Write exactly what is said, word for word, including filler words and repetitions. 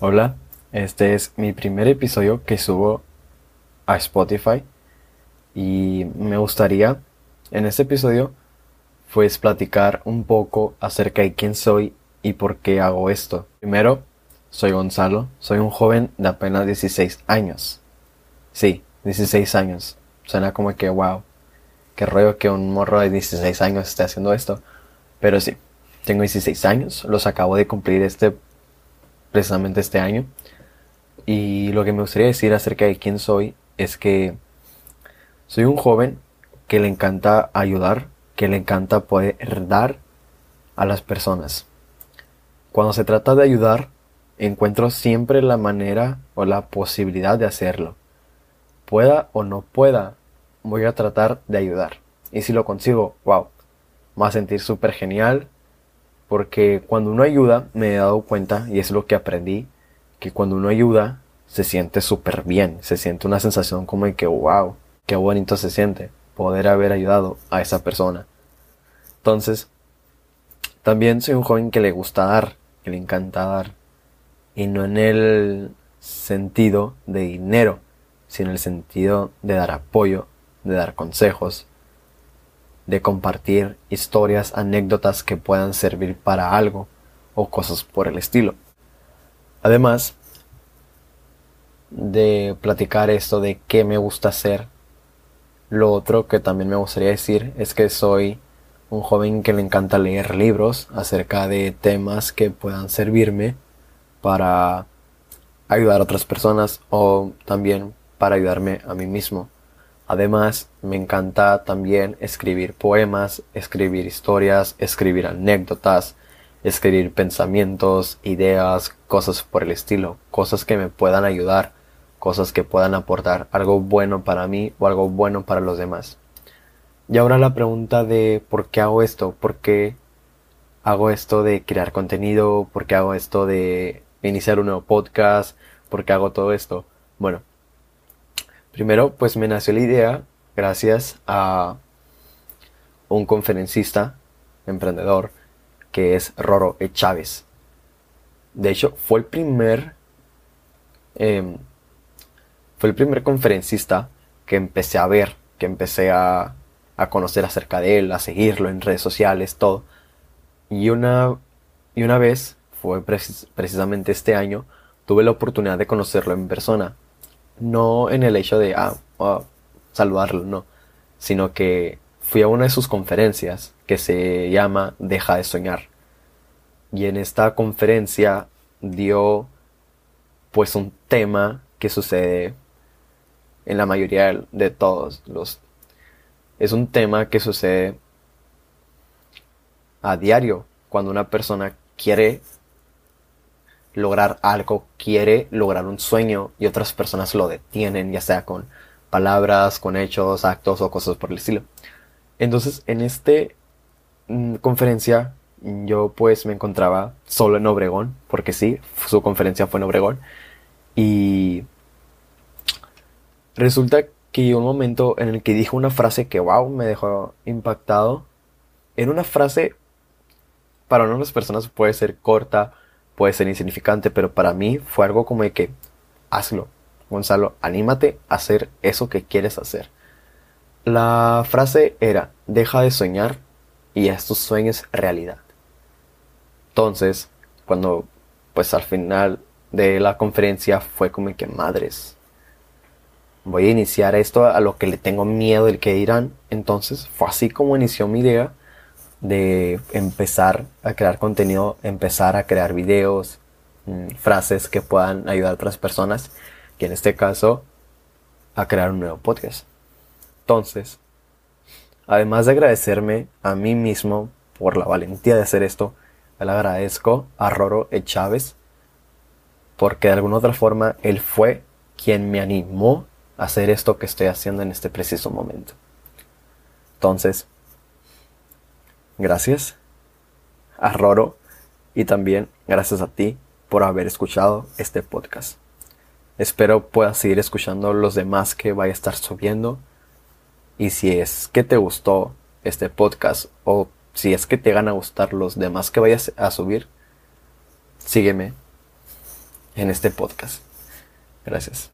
Hola, este es mi primer episodio que subo a Spotify y me gustaría en este episodio pues platicar un poco acerca de quién soy y por qué hago esto. Primero, soy Gonzalo, soy un joven de apenas dieciséis años. Sí, dieciséis años. Suena como que wow, qué rollo que un morro de dieciséis años esté haciendo esto. Pero sí, tengo dieciséis años, los acabo de cumplir este precisamente este año. Y lo que me gustaría decir acerca de quién soy es que soy un joven que le encanta ayudar, que le encanta poder dar a las personas. Cuando se trata de ayudar, encuentro siempre la manera o la posibilidad de hacerlo. Pueda o no pueda, voy a tratar de ayudar. Y si lo consigo, wow, me va a sentir súper genial. Porque cuando uno ayuda, me he dado cuenta, y es lo que aprendí, que cuando uno ayuda, se siente súper bien. Se siente una sensación como de que, wow, qué bonito se siente poder haber ayudado a esa persona. Entonces, también soy un joven que le gusta dar, que le encanta dar. Y no en el sentido de dinero, sino en el sentido de dar apoyo, de dar consejos, de compartir historias, anécdotas que puedan servir para algo o cosas por el estilo. Además de platicar esto de qué me gusta hacer, lo otro que también me gustaría decir es que soy un joven que le encanta leer libros acerca de temas que puedan servirme para ayudar a otras personas o también para ayudarme a mí mismo. Además, me encanta también escribir poemas, escribir historias, escribir anécdotas, escribir pensamientos, ideas, cosas por el estilo, cosas que me puedan ayudar, cosas que puedan aportar algo bueno para mí o algo bueno para los demás. Y ahora la pregunta de por qué hago esto, por qué hago esto de crear contenido, por qué hago esto de iniciar un nuevo podcast, por qué hago todo esto. Bueno, primero, pues me nació la idea gracias a un conferencista, emprendedor, que es Roro E. Chávez. De hecho, fue el primer, eh, fue el primer conferencista que empecé a ver, que empecé a, a conocer acerca de él, a seguirlo en redes sociales, todo. Y una, y una vez, fue precis- precisamente este año, tuve la oportunidad de conocerlo en persona. No en el hecho de ah, ah, saludarlo, no, sino que fui a una de sus conferencias que se llama Deja de Soñar. Y en esta conferencia dio pues un tema que sucede en la mayoría de todos los... Es un tema que sucede a diario cuando una persona quiere lograr algo, quiere lograr un sueño y otras personas lo detienen, ya sea con palabras, con hechos, actos o cosas por el estilo. Entonces, en este mm, conferencia yo pues me encontraba solo en Obregón, porque sí, su conferencia fue en Obregón, y resulta que llegó un momento en el que dijo una frase que wow, me dejó impactado. Era una frase, para algunas personas puede ser corta, puede ser insignificante, pero para mí fue algo como de que hazlo, Gonzalo, anímate a hacer eso que quieres hacer. La frase era, deja de soñar y haz tus sueños realidad. Entonces, cuando pues al final de la conferencia fue como que madres, voy a iniciar esto a lo que le tengo miedo del que dirán. Entonces fue así como inició mi idea de empezar a crear contenido, empezar a crear videos, mmm, frases que puedan ayudar a otras personas, y en este caso a crear un nuevo podcast. Entonces, además de agradecerme a mí mismo por la valentía de hacer esto, le agradezco a Roro E. Chávez porque de alguna otra forma él fue quien me animó a hacer esto que estoy haciendo en este preciso momento. Entonces, gracias a Roro y también gracias a ti por haber escuchado este podcast. Espero puedas seguir escuchando los demás que vaya a estar subiendo. Y si es que te gustó este podcast o si es que te van a gustar los demás que vayas a subir, sígueme en este podcast. Gracias.